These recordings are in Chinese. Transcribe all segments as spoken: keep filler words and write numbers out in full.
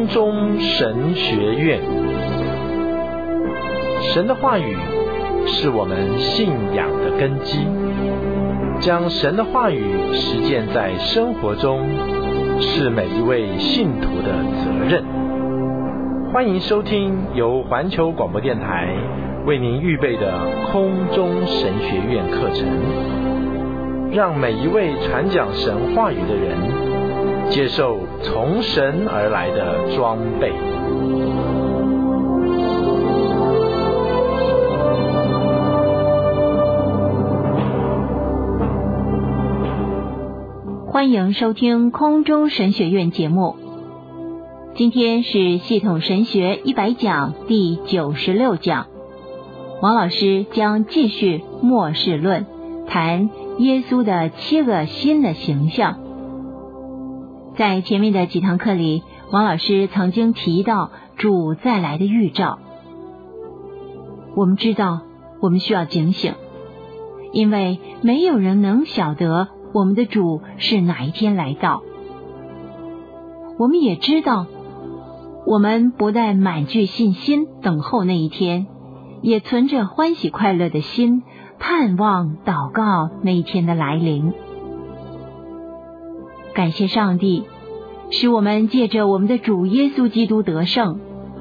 空中神学院。神的话语是我们信仰的根基，将神的话语实践在生活中，是每一位信徒的责任。欢迎收听由环球广播电台为您预备的空中神学院课程，让每一位传讲神话语的人接受从神而来的装备。 欢迎收听空中神学院节目。今天是系统神学一百讲第九十六讲，王老师将继续末世论，谈耶稣的七个新的形象。在前面的几堂课里，王老师曾经提到主再来的预兆。我们知道我们需要警醒，因为没有人能晓得我们的主是哪一天来到。我们也知道，我们不但满具信心等候那一天，也存着欢喜快乐的心，盼望祷告那一天的来临。感谢上帝，使我们借着我们的主耶稣基督得胜。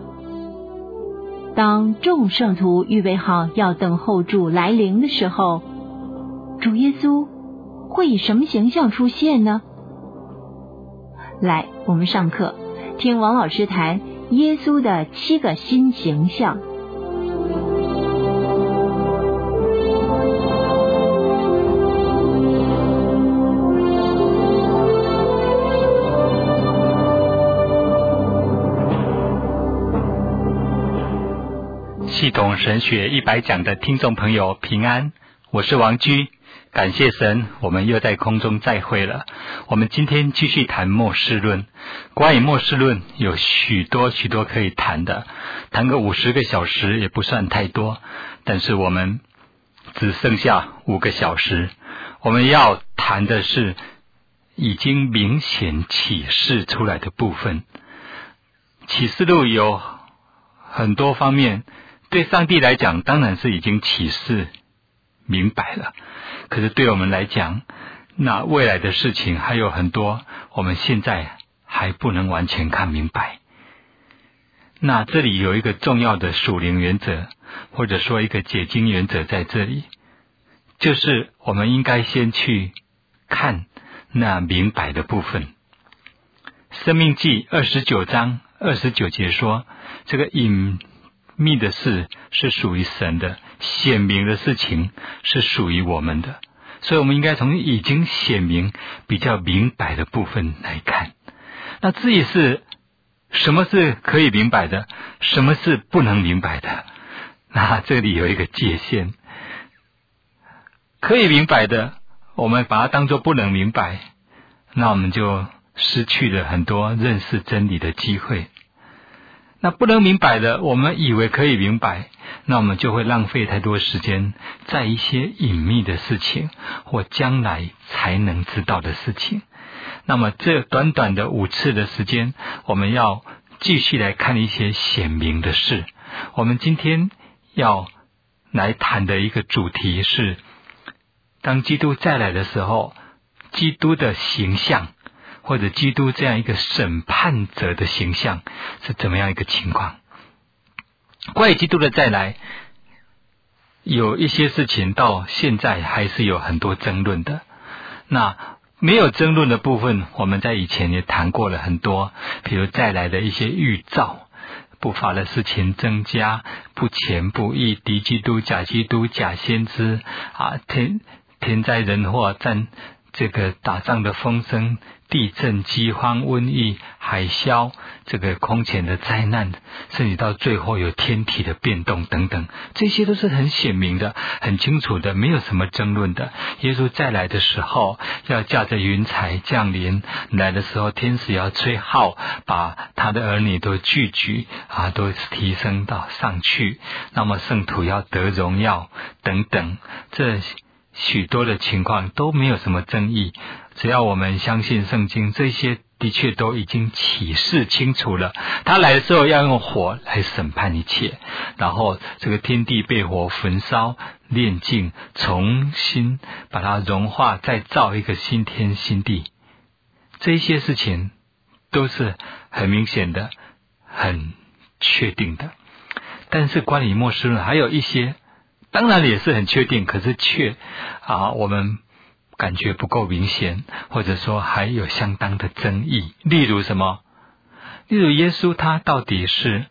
当众圣徒预备好要等候主来临的时候，主耶稣会以什么形象出现呢？来，我们上课，听王老师谈耶稣的七个新形象。 系统神学一百讲的听众朋友平安，我是王居。感谢神，我们又在空中再会了。我们今天继续谈末世论。关于末世论有许多许多可以谈的，谈个五十个小时也不算太多，但是我们只剩下五个小时。我们要谈的是已经明显启示出来的部分。启示录有很多方面，对上帝来讲当然是已经启示明白了，可是对我们来讲，那未来的事情还有很多我们现在还不能完全看明白。那这里有一个重要的属灵原则，或者说一个解经原则在这里，就是我们应该先去看那明白的部分。申命记二十九章二十九节说，这个隐秘的事是属于神的，显明的事情是属于我们的，所以我们应该从已经显明比较明白的部分来看。那至于是什么是可以明白的，什么是不能明白的，那这里有一个界限。可以明白的我们把它当作不能明白，那我们就失去了很多认识真理的机会。那不能明白的我们以为可以明白，那我们就会浪费太多时间在一些隐秘的事情或将来才能知道的事情。那么这短短的五次的时间，我们要继续来看一些显明的事。我们今天要来谈的一个主题是，当基督再来的时候，基督的形象，或者基督这样一个审判者的形象是怎么样一个情况。关于基督的再来，有一些事情到现在还是有很多争论的。那没有争论的部分，我们在以前也谈过了很多，比如再来的一些预兆，不法的事情增加，不虔不义，敌基督、假基督、假先知啊，天天灾人祸，战这个打仗的风声，地震、饥荒、瘟疫、海啸，这个空前的灾难，甚至到最后有天体的变动等等，这些都是很显明的，很清楚的，没有什么争论的。耶稣再来的时候，要驾着云彩降临，来的时候天使要吹号，把他的儿女都聚集啊，都提升到上去，那么圣徒要得荣耀等等，这许多的情况都没有什么争议。只要我们相信圣经，这些的确都已经启示清楚了。他来的时候要用火来审判一切，然后这个天地被火焚烧炼净，重新把它融化，再造一个新天新地。这些事情都是很明显的，很确定的。但是关于末世论还有一些当然也是很确定，可是却啊我们感觉不够明显，或者说还有相当的争议。例如什么？例如耶稣他到底是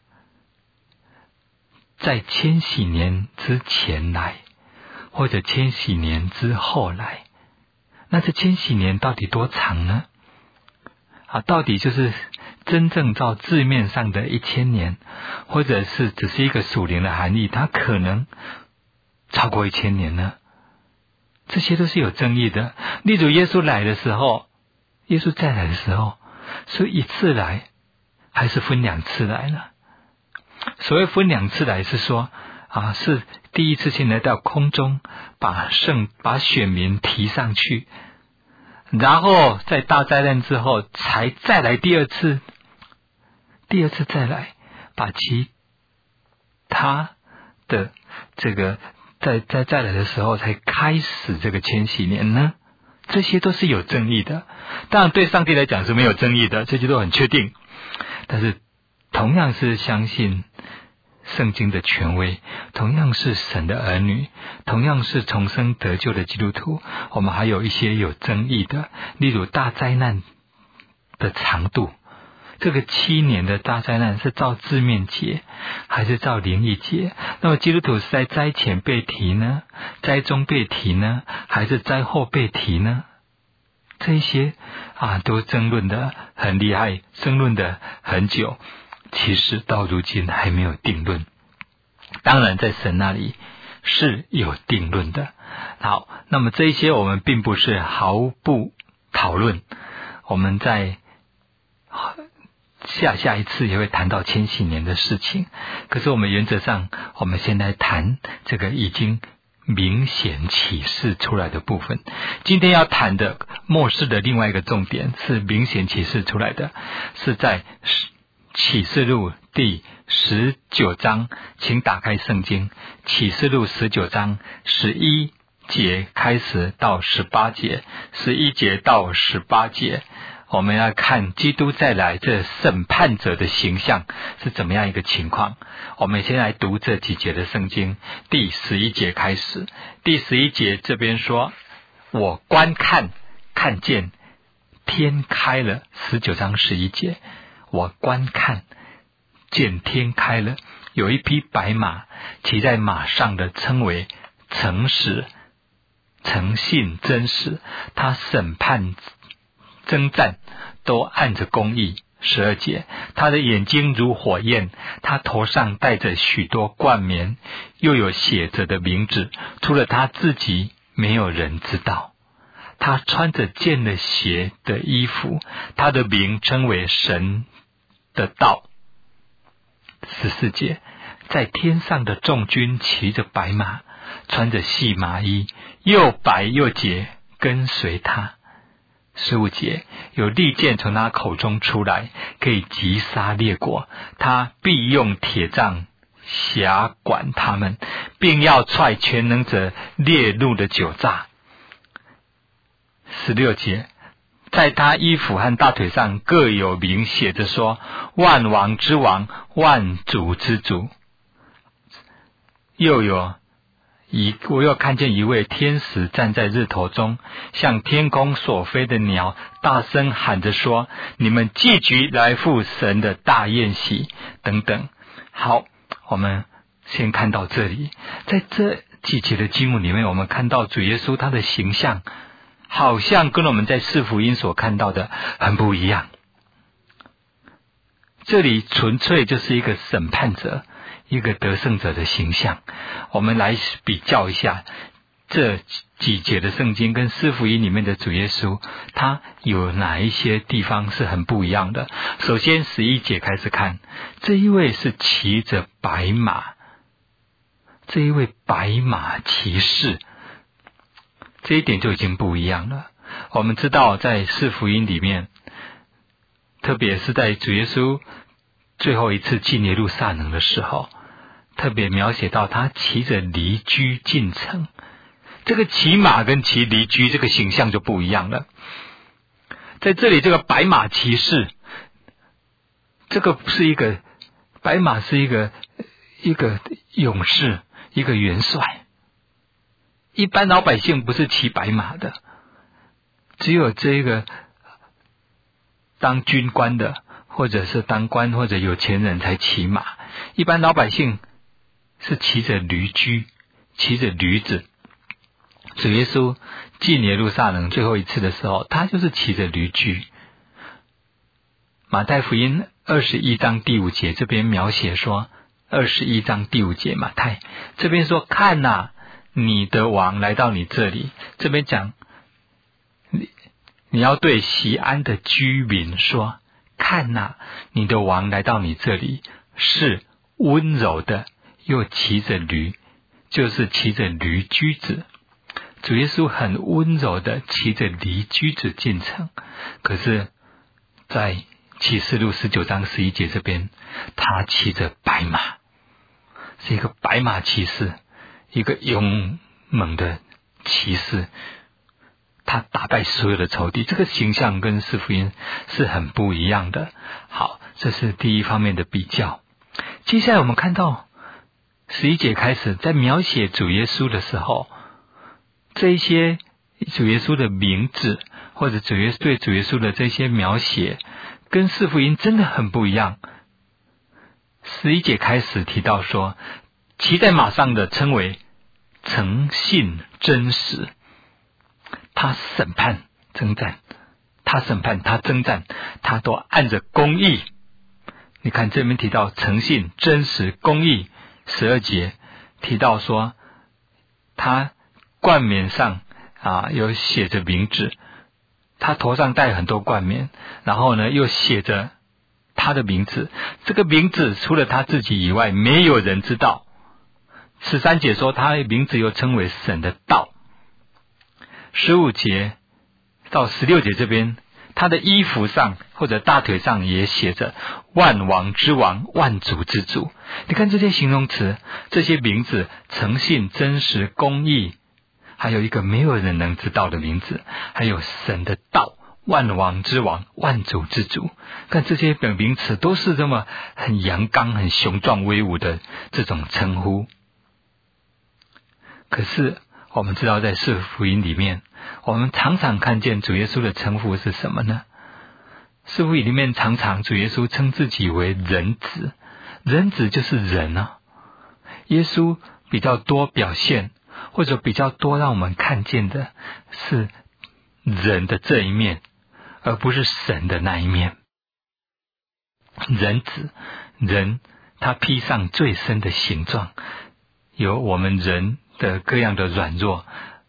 在千禧年之前来，或者千禧年之后来？那这千禧年到底多长呢？啊，到底就是真正照字面上的一千年，或者是只是一个属灵的含义，它可能超过一千年呢？这些都是有争议的。例如耶稣来的时候，耶稣再来的时候，是一次来还是分两次来呢？所谓分两次来是说啊，是第一次先来到空中，把圣把选民提上去，然后在大灾难之后才再来第二次，第二次再来把其他的这个在在再来的时候才开始这个千禧年呢？这些都是有争议的。当然对上帝来讲是没有争议的，这些都很确定。但是同样是相信圣经的权威，同样是神的儿女，同样是重生得救的基督徒，我们还有一些有争议的。例如大灾难的长度，这个七年的大灾难是照字面节还是照灵意节？那么基督徒是在灾前被提呢，灾中被提呢，还是灾后被提呢？这些啊都争论的很厉害，争论的很久，其实到如今还没有定论。当然在神那里是有定论的。好，那么这一些我们并不是毫不讨论，我们在下下一次也会谈到千禧年的事情。可是我们原则上我们先来谈这个已经明显启示出来的部分。今天要谈的末世的另外一个重点是明显启示出来的，是在启示录第十九章，请打开圣经，启示录十九章十一节开始到十八节，十一节到十八节，我们要看基督再来这审判者的形象是怎么样一个情况。我们先来读这几节的圣经，第十一节开始。第十一节这边说，我观看看见天开了，十九章十一节，我观看见天开了，有一匹白马，骑在马上的称为诚实、诚信、真实，他审判征战都按着公义。十二节，他的眼睛如火焰，他头上戴着许多冠冕，又有写着的名字，除了他自己没有人知道。他穿着见了血的衣服，他的名称为神的道。十四节，在天上的众军骑着白马，穿着细麻衣，又白又洁，跟随他。十五节，有利剑从他口中出来，可以击杀列国，他必用铁杖辖管他们，并要踹全能者烈怒的酒榨。十六节，在他衣服和大腿上各有名，写着说，万王之王，万主之主。又有一我又看见一位天使站在日头中，向天空所飞的鸟大声喊着说，你们聚集来赴神的大宴席等等。好，我们先看到这里。在这几节的经文里面，我们看到主耶稣他的形象好像跟我们在四福音所看到的很不一样。这里纯粹就是一个审判者，一个得胜者的形象。我们来比较一下这几节的圣经跟四福音里面的主耶稣，他有哪一些地方是很不一样的。首先十一节开始看，这一位是骑着白马，这一位白马骑士，这一点就已经不一样了。我们知道在四福音里面， 特别是在主耶稣最后一次进耶路撒冷的时候，特别描写到他骑着驴驹进城。这个骑马跟骑驴驹这个形象就不一样了。在这里这个白马骑士，这个是一个白马是一个一个勇士，一个元帅。一般老百姓不是骑白马的，只有这个当军官的，或者是当官或者有钱人才骑马。一般老百姓是骑着驴驹，骑着驴子。主耶稣进耶路撒冷最后一次的时候，他就是骑着驴驹。马太福音二十一章第五节这边描写说，二十一章第五节马太这边说，看哪，你的王来到你这里。这边讲你你要对锡安的居民说，看哪，你的王来到你这里，是温柔的，又骑着驴，就是骑着驴驹子。主耶稣很温柔的骑着驴驹子进城，可是在启示录十九章十一节这边，他骑着白马，是一个白马骑士，一个勇猛的骑士，他打败所有的仇敌。这个形象跟四福音是很不一样的。好，这是第一方面的比较。接下来我们看到十一节开始，在描写主耶稣的时候，这一些主耶稣的名字，或者主耶稣对主耶稣的这些描写，跟四福音真的很不一样。十一节开始提到说，骑在马上的称为诚信真实，他审判征战，他审判他征战，他都按着公义。你看这边提到诚信真实公义，十二节提到说他冠冕上啊有写着名字，他头上戴很多冠冕，然后呢又写着他的名字，这个名字除了他自己以外没有人知道。十三节说他的名字又称为神的道。十五节到十六节这边，他的衣服上或者大腿上也写着万王之王，万主之主。你看这些形容词，这些名字，诚信真实公义，还有一个没有人能知道的名字，还有神的道，万王之王，万主之主。看这些名词都是这么很阳刚很雄壮威武的这种称呼。可是我们知道在四福音里面，我们常常看见主耶稣的称呼是什么呢？四福音里面常常主耶稣称自己为人子，人子就是人啊。耶稣比较多表现或者比较多让我们看见的是人的这一面，而不是神的那一面。人子，人他披上最深的形状，有我们人的各样的软弱，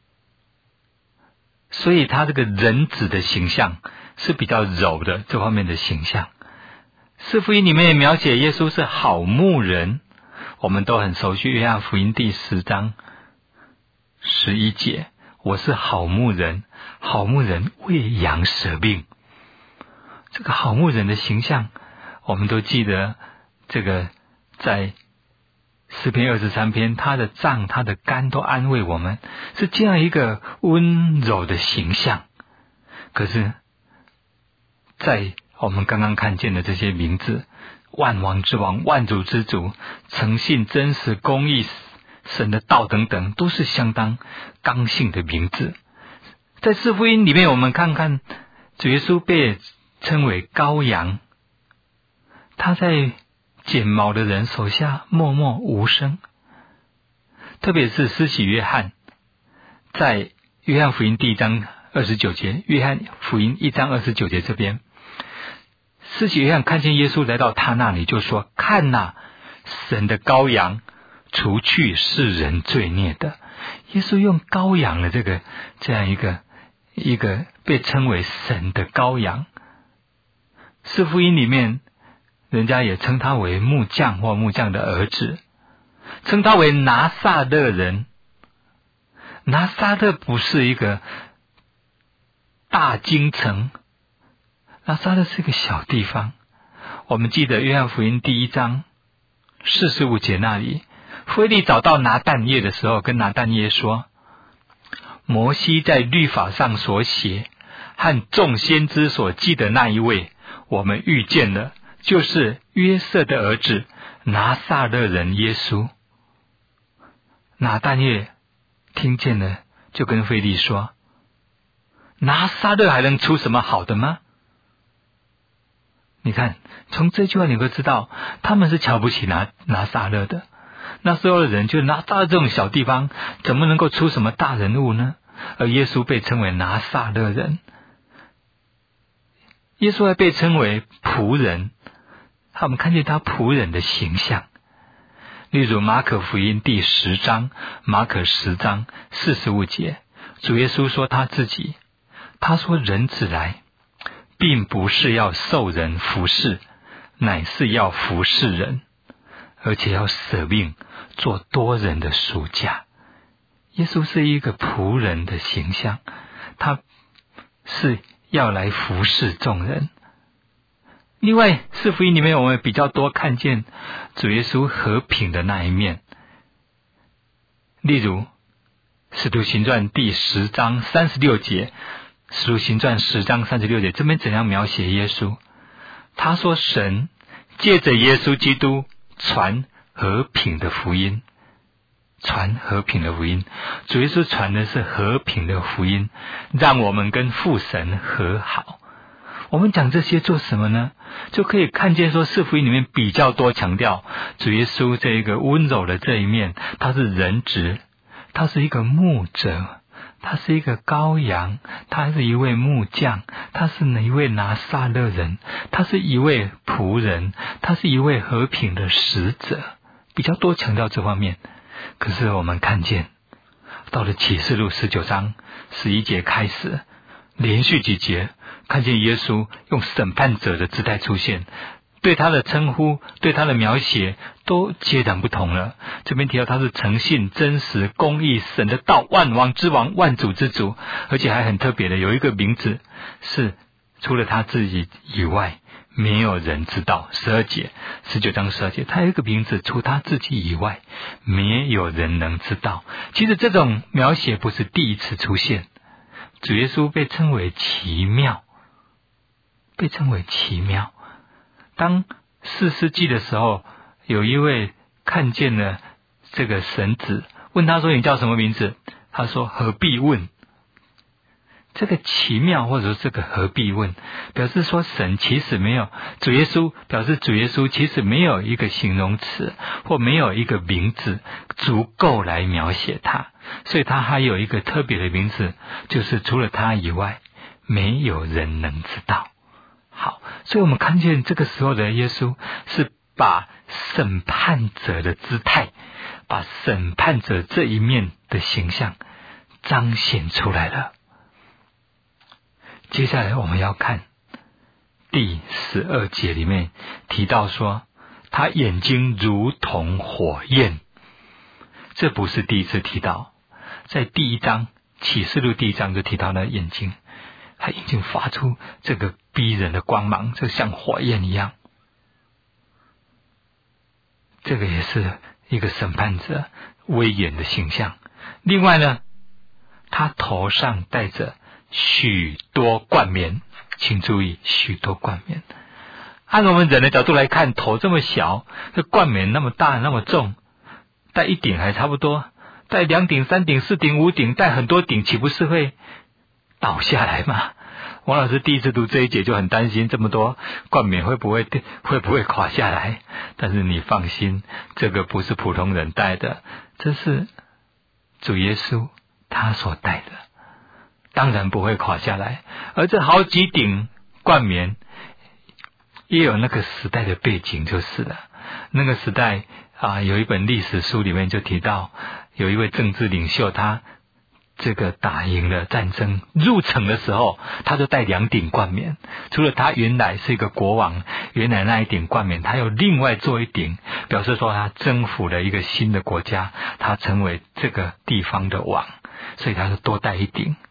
所以他这个人子的形象是比较柔的这方面的形象。四福音里面也描写耶稣是好牧人，我们都很熟悉约翰福音第十章十一节，我是好牧人，好牧人为羊舍命。这个好牧人的形象我们都记得，这个在诗篇二十三篇，他的杖他的竿都安慰我们，是这样一个温柔的形象。可是在我们刚刚看见的这些名字，万王之王，万主之主，诚信真实公义，神的道等等，都是相当刚性的名字。在四福音里面，我们看看主耶稣被称为羔羊，他在剪毛的人手下默默无声。特别是施洗约翰，在约翰福音第一章二十九节，约翰福音一章二十九节这边，施洗约翰看见耶稣来到他那里，就说，看哪，神的羔羊，除去世人罪孽的。耶稣用羔羊的这个这样一个一个被称为神的羔羊。四福音里面人家也称他为木匠或木匠的儿子，称他为拿撒勒人。拿撒勒不是一个大京城， 拿撒勒是个小地方。我们记得约翰福音第一章四十五节那里，腓力找到拿但业的时候，跟拿但业说，摩西在律法上所写和众先知所记的那一位，我们遇见了，就是约瑟的儿子拿撒勒人耶稣。拿但业听见了，就跟腓力说，拿撒勒还能出什么好的吗？你看，从这句话你会知道，他们是瞧不起拿拿撒勒的。那时候的人就拿撒勒这种小地方，怎么能够出什么大人物呢？而耶稣被称为拿撒勒人，耶稣还被称为仆人。我们看见他仆人的形象，例如马可福音第十章，马可十章四十五节，主耶稣说他自己，他说人子来，并不是要受人服侍，乃是要服侍人，而且要舍命做多人的赎价。耶稣是一个仆人的形象，他是要来服侍众人。另外，四福音里面我们比较多看见主耶稣和平的那一面，例如使徒行传第十章三十六节，使徒行传十章三十六节，这边怎样描写耶稣？他说神借着耶稣基督传和平的福音，传和平的福音，主耶稣传的是和平的福音，让我们跟父神和好。我们讲这些做什么呢？就可以看见说四福音里面比较多强调主耶稣这个温柔的这一面，他是人子，他是一个牧者，他是一个羔羊，他是一位木匠，他是一位拿撒勒人，他是一位仆人，他是一位和平的使者，比较多强调这方面。可是我们看见到了启示录十九章十一节开始，连续几节看见耶稣用审判者的姿态出现，对他的称呼，对他的描写都截然不同了。这边提到他是诚信、真实、公义、神的道、万王之王、万主之主，而且还很特别的有一个名字是除了他自己以外没有人知道。十二节十九章十二节，他有一个名字除他自己以外没有人能知道。其实这种描写不是第一次出现，主耶稣被称为奇妙，被称为奇妙。当四世纪的时候，有一位看见了这个神子，问他说你叫什么名字？他说何必问。这个奇妙或者说这个何必问，表示说神其实没有，主耶稣表示主耶稣其实没有一个形容词或没有一个名字足够来描写他，所以他还有一个特别的名字，就是除了他以外没有人能知道。好，所以我们看见这个时候的耶稣是把审判者的姿态，把审判者这一面的形象彰显出来了。接下来我们要看第十二节里面提到说他眼睛如同火焰，这不是第一次提到，在第一章启示录第一章就提到了眼睛，他眼睛发出这个逼人的光芒，就像火焰一样。这个也是一个审判者威严的形象。另外呢，他头上戴着许多冠冕，请注意许多冠冕。按我们人的角度来看，头这么小，这冠冕那么大那么重，戴一顶还差不多，戴两顶三顶四顶五顶，戴很多顶，岂不是会倒下来吗？王老师第一次读这一节就很担心这么多冠冕会不会会不会垮下来，但是你放心，这个不是普通人戴的，这是主耶稣他所戴的，当然不会垮下来。而这好几顶冠冕也有那个时代的背景就是了。那个时代啊，有一本历史书里面就提到，有一位政治领袖，他这个打赢了战争入城的时候，他就戴两顶冠冕。除了他原来是一个国王，原来那一顶冠冕他有另外做一顶，表示说他征服了一个新的国家，他成为这个地方的王，所以他就多戴一顶。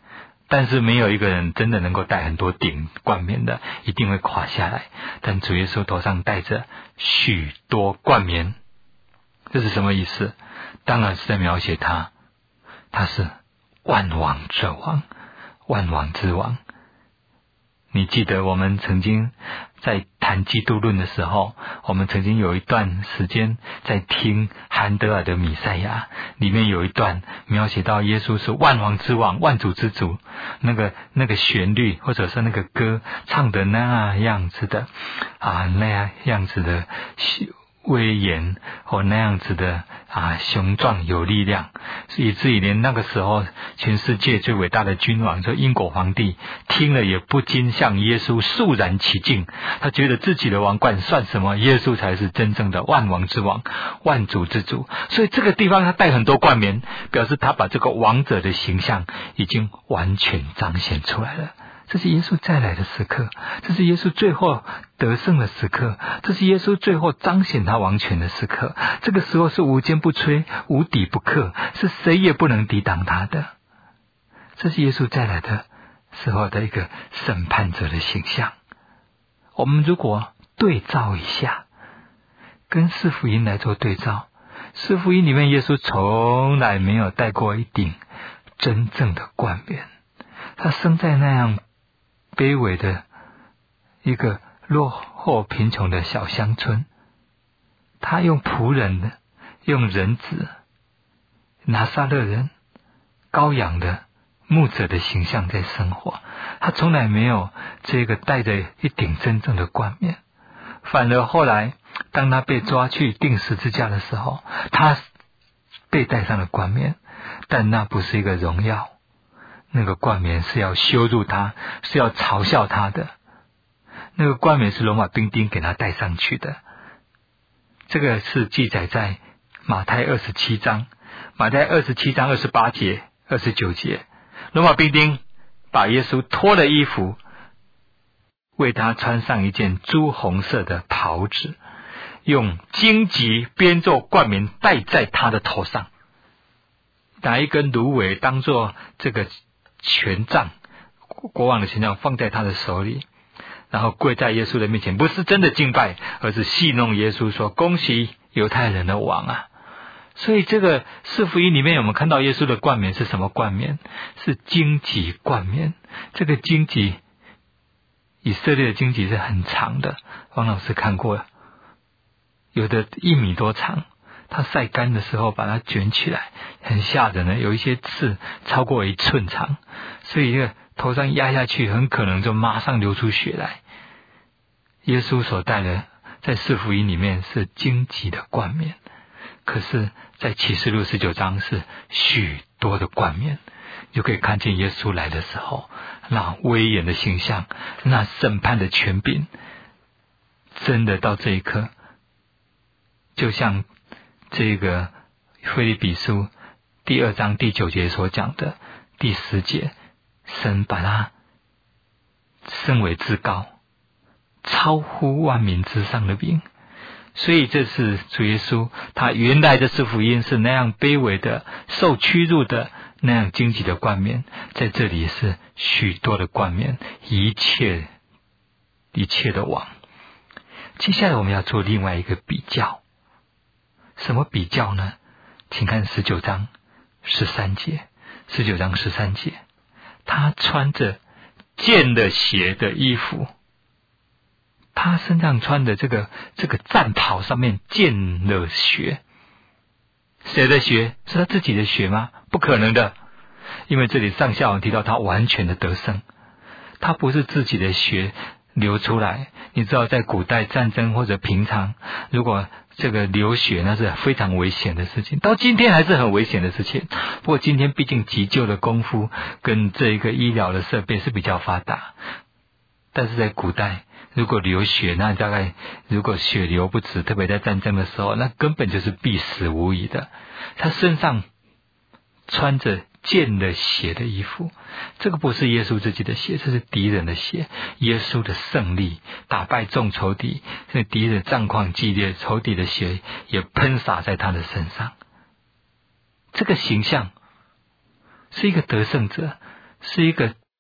但是没有一个人真的能够戴很多顶冠冕的，一定会垮下来。但主耶稣头上戴着许多冠冕，这是什么意思？当然是在描写他，他是万王之王，万王之王。你记得我们曾经在谈基督论的时候，我们曾经有一段时间在听韩德尔的弥赛亚，里面有一段描写到耶稣是万王之王，万主之主，那个那个旋律或者是那个歌唱的那样子的啊，那样样子的威严或那样子的啊雄壮有力量，以至于连那个时候全世界最伟大的君王说英国皇帝听了也不禁向耶稣肃然起敬，他觉得自己的王冠算什么，耶稣才是真正的万王之王，万主之主。所以这个地方他戴很多冠冕，表示他把这个王者的形象已经完全彰显出来了。这是耶稣再来的时刻，这是耶稣最后得胜的时刻，这是耶稣最后彰显他王权的时刻。这个时候是无坚不摧，无敌不克，是谁也不能抵挡他的。这是耶稣再来的时候的一个审判者的形象。我们如果对照一下，跟四福音来做对照，四福音里面耶稣从来没有戴过一顶真正的冠冕，他生在那样卑微的一个落后贫穷的小乡村，他用仆人的，用人子，拿撒勒人，羔羊的牧者的形象在生活。他从来没有这个戴着一顶真正的冠冕，反而后来当他被抓去钉十字架的时候，他被戴上了冠冕，但那不是一个荣耀，那个冠冕是要羞辱他，是要嘲笑他的。那个冠冕是罗马兵丁给他戴上去的。这个是记载在马太二十七章，马太二十七章二十八节、二十九节，罗马兵丁把耶稣脱了衣服，为他穿上一件朱红色的袍子，用荆棘编做冠冕戴在他的头上，拿一根芦苇当作这个权杖，国王的权杖放在他的手里，然后跪在耶稣的面前，不是真的敬拜，而是戏弄耶稣说恭喜犹太人的王啊。所以这个四福音里面我们看到耶稣的冠冕是什么冠冕？是荆棘冠冕。这个荆棘，以色列的荆棘是很长的，王老师看过，有的一米多长，它晒干的时候把它卷起来，很吓人的，有一些刺超过一寸长，所以这个头上压下去很可能就马上流出血来。耶稣所戴的在四福音里面是荆棘的冠冕，可是在启示录十九章是许多的冠冕，就可以看见耶稣来的时候那威严的形象，那审判的权柄，真的到这一刻，就像这个腓立比书第二章第九节所讲的第十节，神把他升为至高，超乎万民之上的名。所以这是主耶稣，他原来的四福音是那样卑微的，受屈辱的，那样荆棘的冠冕，在这里是许多的冠冕，一切一切的王。接下来我们要做另外一个比较，什么比较呢？请看十九章十三节，十九章十三节，他穿着见了血的衣服，他身上穿的这个这个战袍上面见了血。谁的血？是他自己的血吗？不可能的，因为这里上下文提到他完全的得胜，他不是自己的血流出来。你知道在古代战争或者平常，如果这个流血那是非常危险的事情，到今天还是很危险的事情。不过今天毕竟急救的功夫跟这个医疗的设备是比较发达，但是在古代如果流血，那大概如果血流不止，特别在战争的时候，那根本就是必死无疑的。他身上穿着见了血的衣服，这个不是耶稣自己的血，这是敌人的血。耶稣的胜利打败众仇敌，这敌人战况激烈，仇敌的血也喷洒在他的身上。这个形象是一个得胜者，是一个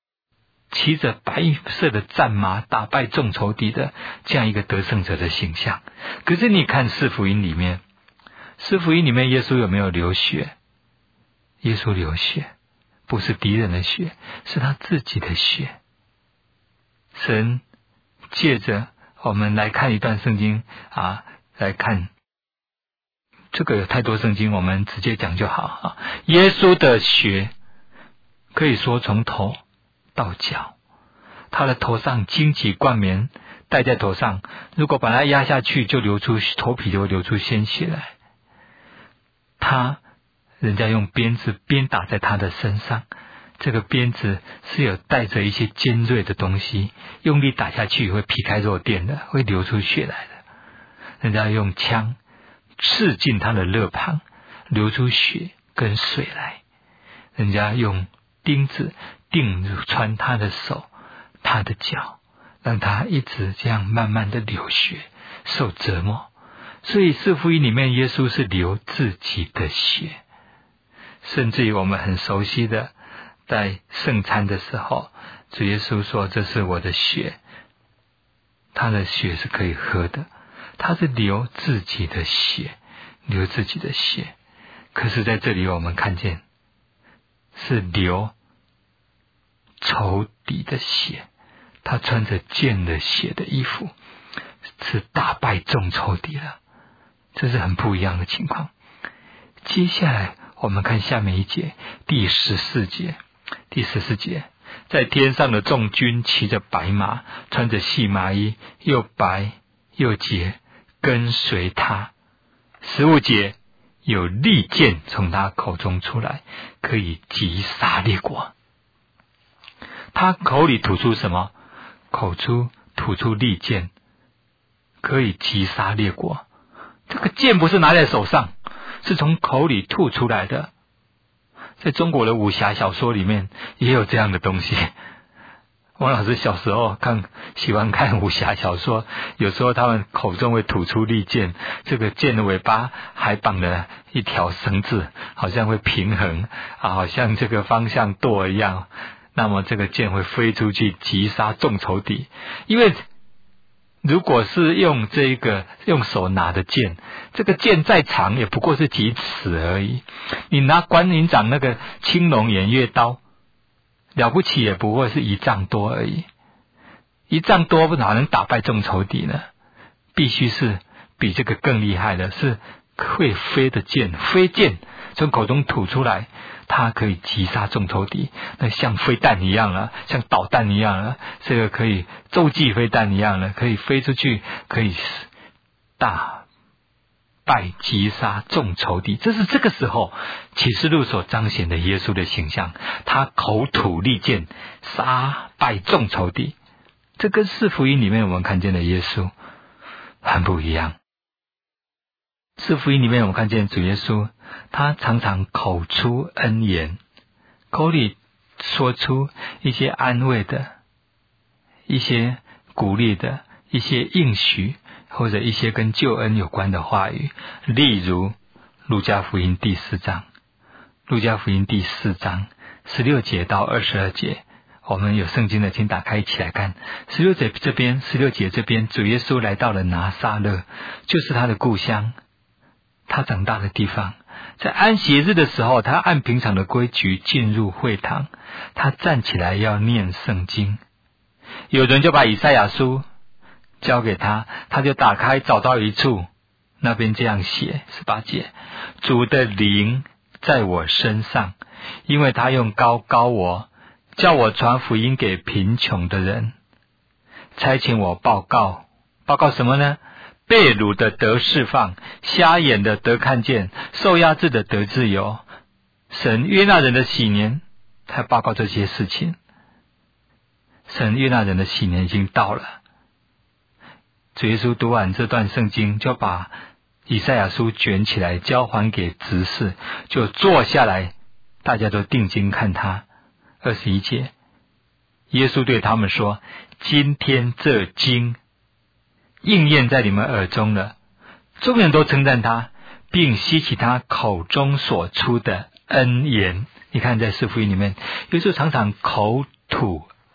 骑着白色的战马打败众仇敌的这样一个得胜者的形象。可是你看四福音里面，四福音里面耶稣有没有流血？耶稣流血，不是敌人的血，是他自己的血。神借着我们来看一段圣经啊，来看这个有太多圣经，我们直接讲就好啊。耶稣的血可以说从头到脚，他的头上荆棘冠冕戴在头上，如果把它压下去，就流出头皮就会流出鲜血来。他人家用鞭子鞭打在他的身上，这个鞭子是有带着一些尖锐的东西，用力打下去会皮开肉垫的，会流出血来的。人家用枪刺进他的肋旁，流出血跟水来。人家用钉子钉穿他的手他的脚，让他一直这样慢慢的流血受折磨。所以四福音里面耶稣是流自己的血，甚至于我们很熟悉的在圣餐的时候，主耶稣说这是我的血，他的血是可以喝的，他是流自己的血，流自己的血。可是在这里我们看见是流仇敌的血，他穿着溅了血的衣服，是打败众仇敌了，这是很不一样的情况。接下来我们看下面一节，第十四节。第十四节，在天上的众军骑着白马，穿着细麻衣，又白又洁，跟随他。十五节，有利剑从他口中出来，可以击杀列国。他口里吐出什么？口出吐出利剑，可以击杀列国。这个剑不是拿在手上，是从口里吐出来的。在中国的武侠小说里面也有这样的东西。王老师小时候看喜欢看武侠小说，有时候他们口中会吐出利剑，这个剑的尾巴还绑了一条绳子，好像会平衡啊，好像这个方向舵一样。那么这个剑会飞出去击杀众仇敌。因为如果是用这个用手拿的剑，这个剑再长也不过是几尺而已。你拿关云长那个青龙偃月刀，了不起也不过是一丈多而已。一丈多哪能打败众仇敌呢？必须是比这个更厉害的，是会飞的剑，飞剑从口中吐出来，它可以击杀众仇敌，那像飞弹一样了，像导弹一样了，这个可以洲际飞弹一样了，可以飞出去，可以打败击杀众仇敌。这是这个时候启示录所彰显的耶稣的形象，他口吐利剑，杀败众仇敌。这跟四福音里面我们看见的耶稣很不一样。四福音里面我们看见主耶稣，他常常口出恩言，口里说出一些安慰的，一些鼓励的，一些应许，或者一些跟救恩有关的话语。例如路加福音第四章，路加福音第四章十六节到二十二节，我们有圣经的请打开一起来看。十六节这边，十六节这边，主耶稣来到了拿撒勒，就是他的故乡，他长大的地方。在安息日的时候，他按平常的规矩进入会堂，他站起来要念圣经。有人就把以赛亚书交给他，他就打开找到一处，那边这样写，十八节，主的灵在我身上，因为他用膏膏我，叫我传福音给贫穷的人，差遣我报告，报告什么呢？被掳的得释放，瞎眼的得看见，受压制的得自由。神悦纳人的喜年，他报告这些事情。神悦纳人的喜年已经到了。主耶稣读完这段圣经，就把以赛亚书卷起来交还给执事，就坐下来，大家都定睛看他。二十一节，耶稣对他们说，今天这经应验在你们耳中了。众人都称赞他，并吸取他口中所出的恩言。你看在四福音里面，耶稣常常口吐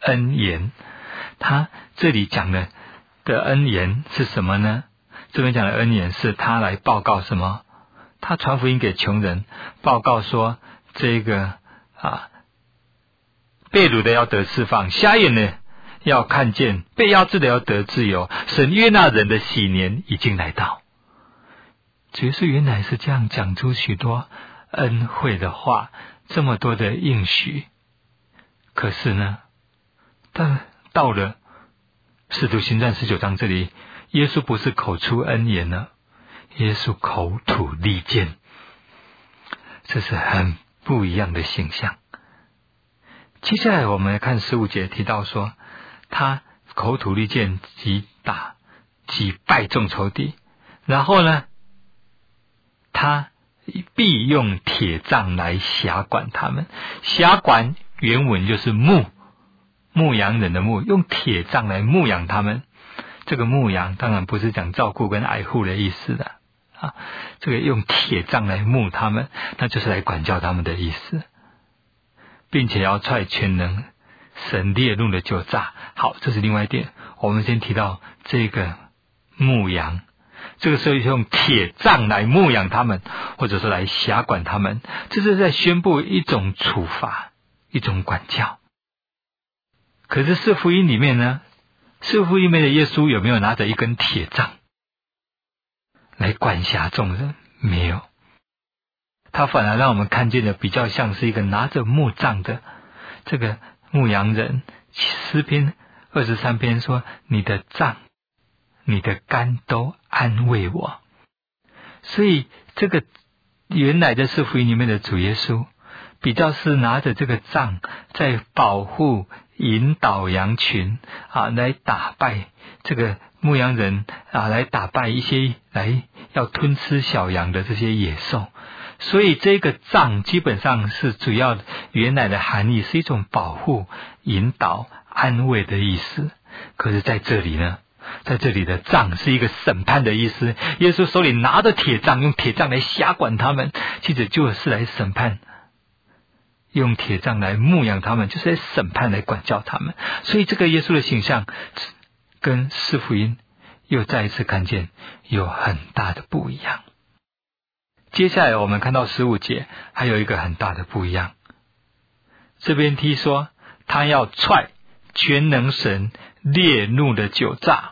恩言。他这里讲的的恩言是什么呢？这边讲的恩言是他来报告什么？他传福音给穷人，报告说这个啊，被掳的要得释放，瞎眼的要看见，被压制的要得自由，神悦纳人的喜年已经来到。主耶稣原来是这样讲出许多恩惠的话，这么多的应许。可是呢，到到了使徒行传十九章这里，耶稣不是口出恩言了，耶稣口吐利剑，这是很不一样的形象。接下来我们来看十五节提到说，他口吐利剑击打击败众仇敌，然后呢，他必用铁杖来辖管他们。辖管原文就是牧，牧羊人的牧，用铁杖来牧养他们。这个牧羊当然不是讲照顾跟爱护的意思的啊，这个用铁杖来牧他们，那就是来管教他们的意思，并且要踹全能神烈怒的酒榨。好，这是另外一点。我们先提到这个牧羊，这个时候用铁杖来牧养他们，或者说来辖管他们，这是在宣布一种处罚，一种管教。可是四福音里面呢，四福音里面的耶稣有没有拿着一根铁杖来管辖众人？没有，他反而让我们看见的比较像是一个拿着木杖的这个牧羊人。诗篇二十三篇说，你的杖你的竿都安慰我。所以这个原来的四福音里面的主耶稣比较是拿着这个杖在保护引导羊群啊，来打败这个牧羊人啊，来打败一些来要吞吃小羊的这些野兽。所以这个杖基本上是主要原来的含义是一种保护、引导、安慰的意思。可是在这里呢，在这里的杖是一个审判的意思。耶稣手里拿着铁杖，用铁杖来辖管他们，其实就是来审判，用铁杖来牧养他们，就是来审判，来管教他们。所以这个耶稣的形象跟四福音又再一次看见有很大的不一样。接下来我们看到十五节还有一个很大的不一样。这边提说他要踹全能神烈怒的酒榨。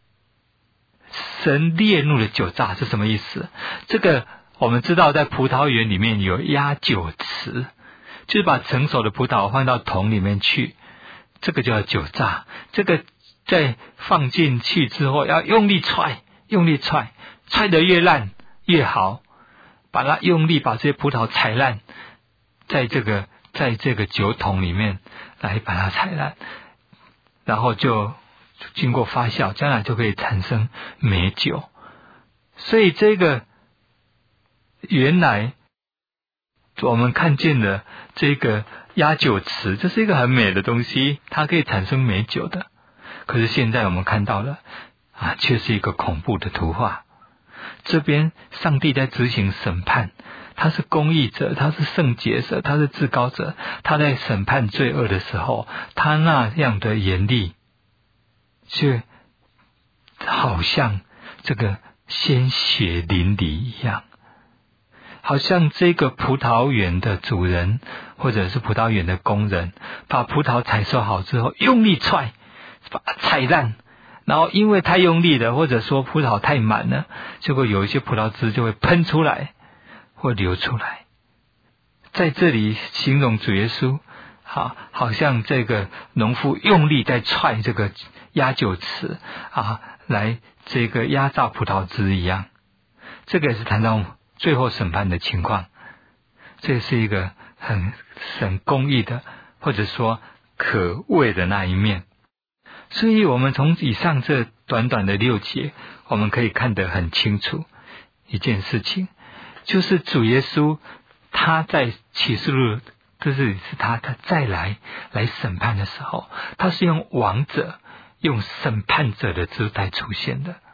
神烈怒的酒榨是什么意思？这个我们知道在葡萄园里面有压酒池，就是把成熟的葡萄放到桶里面去，这个叫酒榨。这个在放进去之后要用力踹，用力踹，踹得越烂越好，把它用力把这些葡萄踩烂，在这个在这个酒桶里面来把它踩烂，然后就经过发酵，将来就可以产生美酒。所以这个原来我们看见的这个压酒池，这是一个很美的东西，它可以产生美酒的。可是现在我们看到了啊，却是一个恐怖的图画。这边上帝在执行审判，他是公义者，他是圣洁者，他是至高者。他在审判罪恶的时候，他那样的严厉，却好像这个鲜血淋漓一样，好像这个葡萄园的主人或者是葡萄园的工人，把葡萄采收好之后用力踹，把它踩烂，然后因为太用力了，或者说葡萄太满了，结果有一些葡萄汁就会喷出来或流出来。在这里形容主耶稣好，好像这个农夫用力在踹这个压酒池啊，来这个压榨葡萄汁一样。这个也是谈到最后审判的情况，这是一个很很公义的，或者说可畏的那一面。所以我们从以上这短短的六节，我们可以看得很清楚一件事情，就是主耶稣他在启示录，这是是他他再来来审判的时候，他是用王者用审判者的姿态出现的。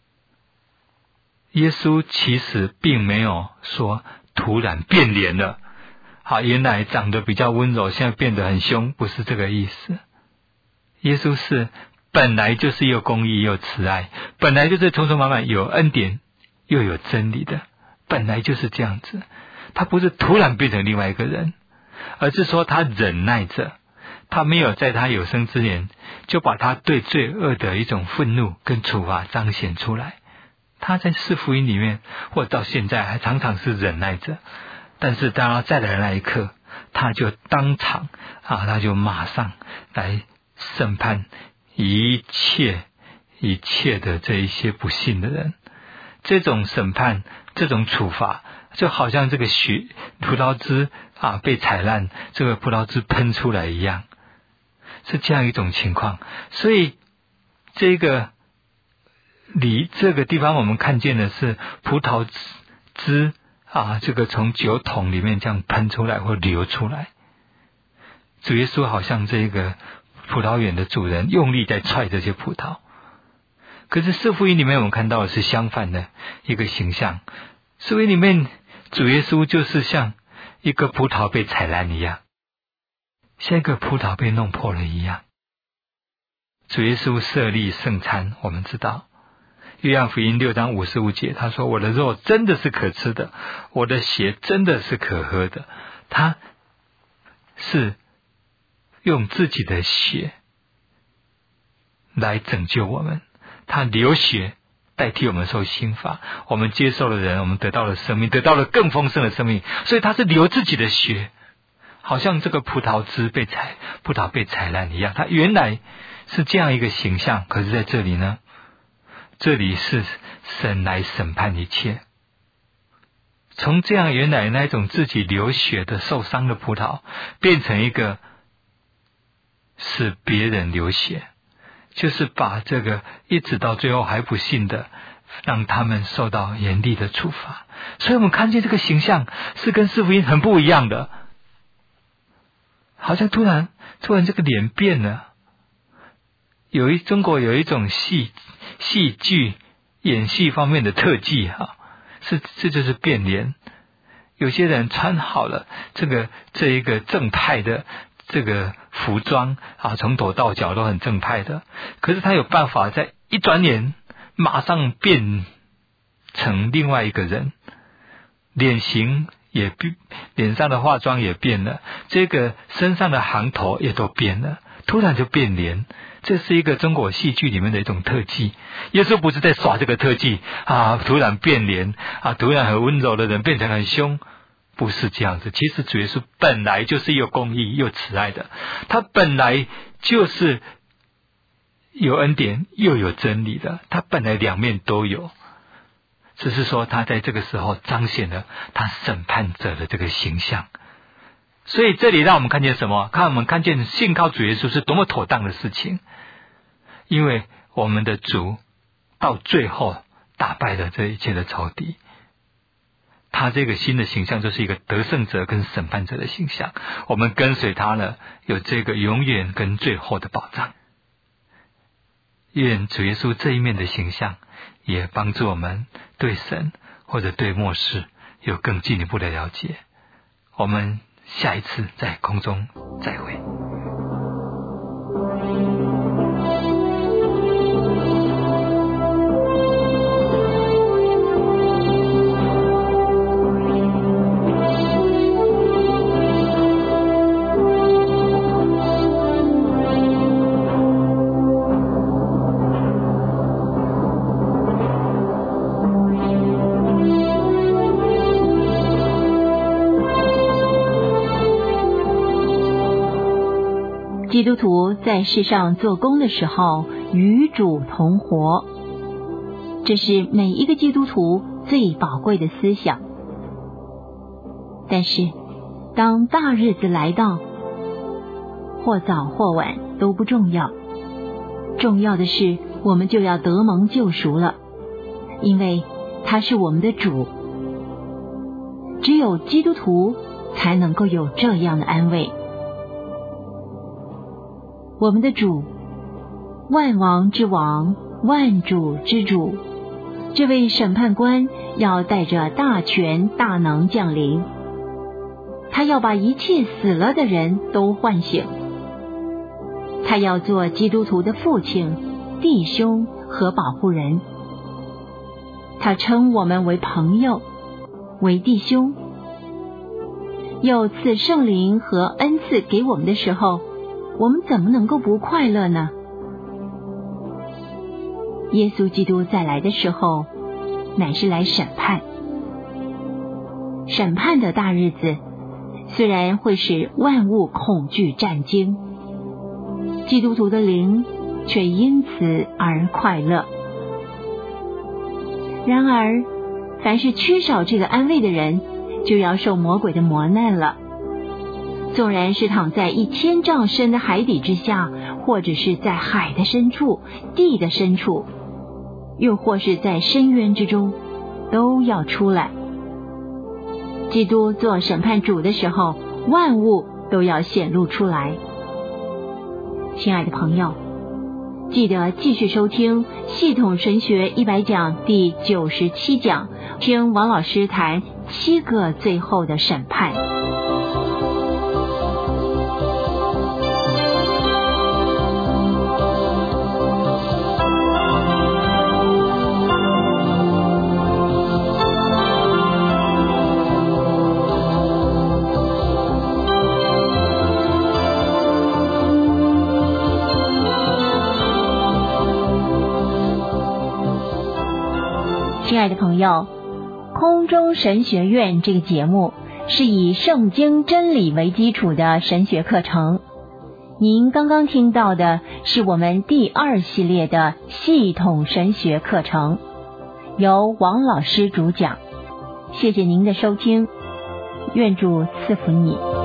耶稣其实并没有说突然变脸了好，原来长得比较温柔，现在变得很凶，不是这个意思。耶稣是本来就是又公义又慈爱，本来就是充充满满有恩典又有真理的，本来就是这样子。他不是突然变成另外一个人，而是说他忍耐着，他没有在他有生之年就把他对罪恶的一种愤怒跟处罚彰显出来。他在四福音里面或到现在还常常是忍耐着，但是当他再来的那一刻，他就当场啊，他就马上来审判一切一切的这一些不信的人。这种审判，这种处罚，就好像这个血葡萄汁啊被踩烂，这个葡萄汁喷出来一样，是这样一种情况。所以这个里这个地方我们看见的是葡萄汁啊，这个从酒桶里面这样喷出来或流出来。主耶稣好像这个葡萄园的主人用力在踹这些葡萄。可是四福音里面我们看到的是相反的一个形象。四福音里面主耶稣就是像一个葡萄被踩烂一样，像一个葡萄被弄破了一样。主耶稣设立圣餐，我们知道约翰福音六章五十五节，他说我的肉真的是可吃的，我的血真的是可喝的。他是用自己的血来拯救我们，他流血代替我们受刑罚，我们接受了人，我们得到了生命，得到了更丰盛的生命。所以他是流自己的血，好像这个葡萄汁被踩葡萄被踩烂一样。他原来是这样一个形象，可是在这里呢，这里是神来审判一切。从这样原来那种自己流血的受伤的葡萄，变成一个使别人流血，就是把这个一直到最后还不信的，让他们受到严厉的处罚。所以我们看见这个形象是跟四福音很不一样的，好像突然突然这个脸变了。有一中国有一种戏戏剧演戏方面的特技哈，是这就是变脸。有些人穿好了这个这一个正派的这个服装啊，从头到脚都很正派的，可是他有办法在一转眼马上变成另外一个人，脸型也变，脸上的化妆也变了，这个身上的行头也都变了，突然就变脸。这是一个中国戏剧里面的一种特技。耶稣不是在耍这个特技啊，突然变脸啊，突然很温柔的人变成很凶，不是这样子。其实主耶稣本来就是又公义又慈爱的，他本来就是有恩典又有真理的，他本来两面都有，只是说他在这个时候彰显了他审判者的这个形象。所以这里让我们看见什么？看我们看见信靠主耶稣是多么妥当的事情，因为我们的主到最后打败了这一切的仇敌，他这个新的形象就是一个得胜者跟审判者的形象。我们跟随他了，有这个永远跟最后的保障。愿主耶稣这一面的形象也帮助我们对神或者对末世有更进一步的了解。我们下一次在空中再会。 基督徒在世上做工的时候，与主同活，这是每一个基督徒最宝贵的思想。但是，当大日子来到，或早或晚都不重要，重要的是我们就要得蒙救赎了，因为他是我们的主。只有基督徒才能够有这样的安慰。我们的主，万王之王，万主之主，这位审判官要带着大权大能降临，他他要把一切死了的人都唤醒。他要做基督徒的父亲、弟兄和保护人。他称我们为朋友，为弟兄。又赐圣灵和恩赐给我们的时候，我们怎么能够不快乐呢？耶稣基督再来的时候，乃是来审判。审判的大日子，虽然会使万物恐惧战惊，基督徒的灵却因此而快乐。然而，凡是缺少这个安慰的人，就要受魔鬼的磨难了。纵然是躺在一千丈深的海底之下，或者是在海的深处、地的深处，又或是在深渊之中，都要出来。基督做审判主的时候，万物都要显露出来。亲爱的朋友，记得继续收听系统神学一百讲第九十七讲，听王老师谈七个最后的审判。亲爱的朋友，空中神学院这个节目是以圣经真理为基础的神学课程。您刚刚听到的是我们第二系列的系统神学课程，由王老师主讲。谢谢您的收听，愿主赐福你。